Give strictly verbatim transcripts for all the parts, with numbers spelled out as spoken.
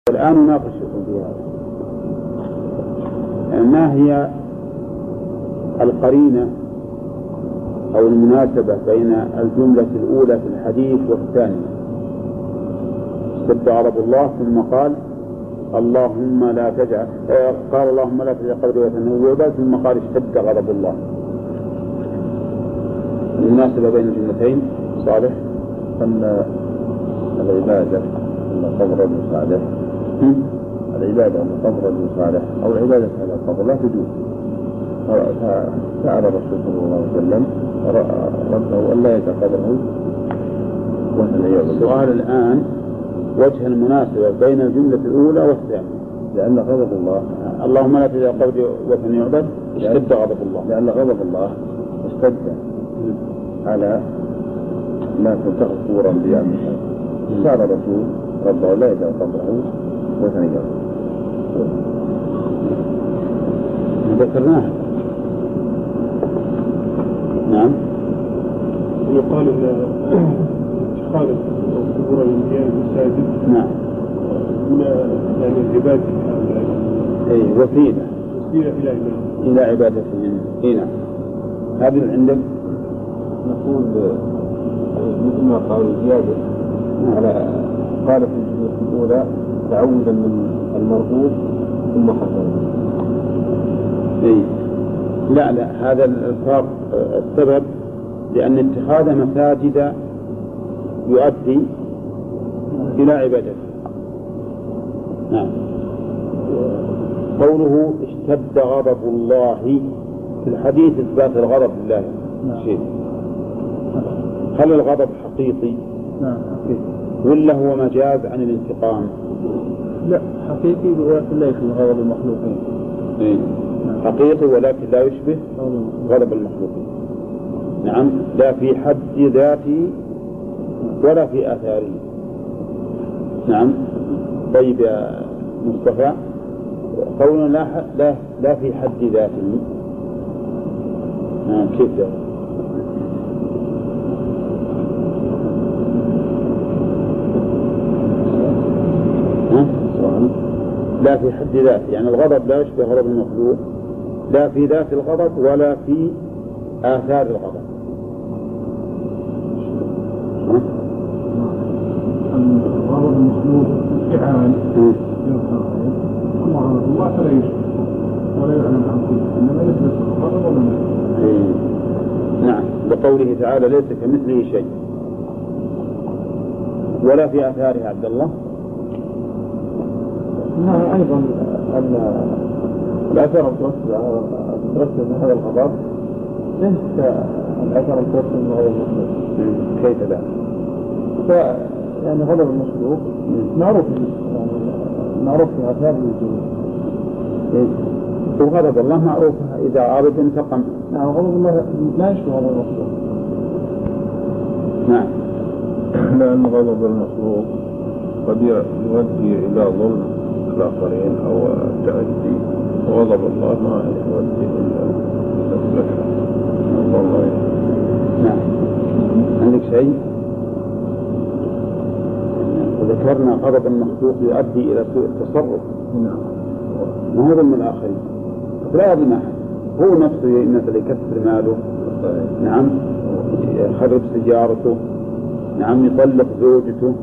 الآن نناقشكم في هذا. ما هي القرينة أو المناسبة بين الجملة الأولى في الحديث والثانية؟ اشتد غضب الله ثم قال اللهم لا تجعل قال اللهم لا تجعل قبري وثنا يعبد ثم قال اشتد غضب الله. المناسبة بين الجملتين صالح أن العبادة أن قبر المصالح العبادة أن قبر المصالح أو العبادة على القبر لا تجوز. فعل الرسول صلى الله عليه وسلم رده أن لا يتقبره وثنا يعبد. السؤال الآن وجه المناسبة بين الجملة الأولى والثانية. لأن غضب الله اللهم لا تجعل قبري وثنا يعبد اشتد غضب الله. لأن غضب الله اشتد على ما تغفور أنبياء الله. فعل الرسول رده لا يجعل قبره وثنا يعبد. ذكرناها. نعم. يقال ان اتخاذ قبور الانبياء المساجد نعم من يعني العباده اي وسيله وسيله الى عباده الى عبادتهم. اي نعم. هذا عندك نقول مثل ما قال زيادة على قال في الجملة الأولى تعوذا من المرغوب ثم حسنا. اي لا لا هذا الفرق السبب لأن اتخاذ مساجد يؤدي إلى عبادته. نعم. قوله اشتد غضب الله في الحديث إثبات الغضب لله شيء. هل الغضب حقيقي ولا هو مجاز عن الانتقام؟ لا حقيقي ولكن لا يشبه غضب المخلوقين. إيه؟ حقيقي ولكن لا يشبه غضب المخلوقين. نعم لا في حد ذاته ولا في آثاره. نعم. طيب يا مصطفى قولنا لا لا لا في حد ذاته. نعم كيف ده؟ لا في حد ذاته يعني الغضب لا يشبه غضب المخلوق لا في ذات الغضب ولا في آثار الغضب. الغضب المخلوق فعال الله غضب الله فلا يشبه ولا يعلم عن كل انما ليس الغضب ولا المخلوق. نعم بقوله تعالى ليس كمثله شيء ولا في آثاره. عبد الله نعم أيضا أن الأثر المترتب من هذا الغضب ليس الأثر المترتب من غضب المخلوق. كيف ذلك؟ يعني غضب المخلوق معروف يعني معروف في آثار الوجود. وغضب الله معروف إذا عرض انتقم. نعم غضب الله لا يشبه غضب المخلوق. نعم. لأن غضب المخلوق قد يؤدي إلى ظلم الآخرين أو تأدي وغضب الله ما يؤدي إلى الفكرة. الله. نعم. عندك شيء؟ وذكرنا غضب المخلوق يؤدي إلى سوء التصرف. نعم. ما هو ظلم الآخرين. لا يظلم أحد. هو نفسه مثلا يكسر ماله. نعم. يخرب سيارته. نعم يطلق زوجته.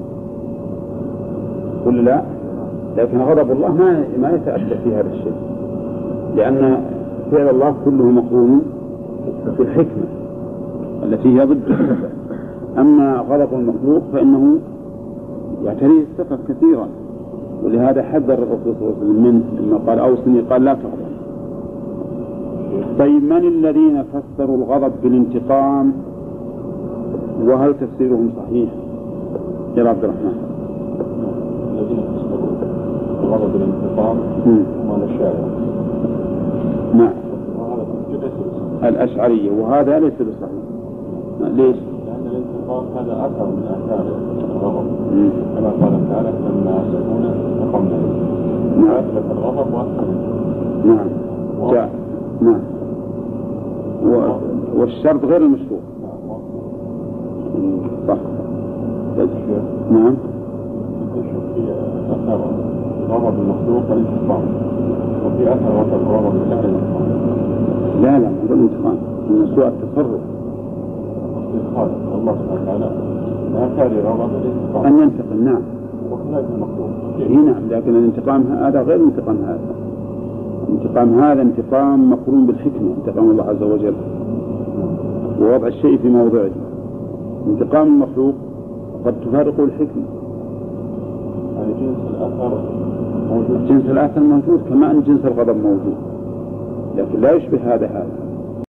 كل لا. لكن غضب الله ما ما يتأتى في هذا الشيء لأن فعل الله كله مقرون في الحكمة التي هي ضد السفة. أما غضب المخلوق فإنه يعتريه السفة كثيرا ولهذا حذر الرسول صلى الله عليه وسلم منه لما قال أوصني قال لا تغضب. طيب من الذين فسروا الغضب بالانتقام وهل تفسيرهم صحيح يا عبد الرحمن؟ الذين فسروا الغضب بالانتقام هم الأشاعرة. نعم. الأشعرية وهذا ليس بصحيح. ليش؟ لأن الانتقام هذا أثر من آثار الغضب كما قال تعالى لما سكون انتقمنا منه. نعم. أثبت الغضب وأثر. نعم. جاء. نعم. و... والشرط غير المشروط. صح. نعم. في أثر غضب المخلوق والانتقام، وفي أثر غضب الله الانتقام. لا لا نقول انتقام من سوء التصرف. الخالق الله سبحانه وتعالى لا كاري غضب الانتقام أن ينتقم نعم، وكذلك المخلوق. هي نعم، لكن الانتقام هذا غير انتقام هذا. الانتقام هذا انتقام مقرون بالحكمة، انتقام الله عز وجل ووضع الشيء في موضعه. انتقام المخلوق قد تفارق الحكمة. يعني جنس الأثر موجود، جنس الأثر موجود كما أن جنس الغضب موجود، لكن لا يشبه هذا هذا.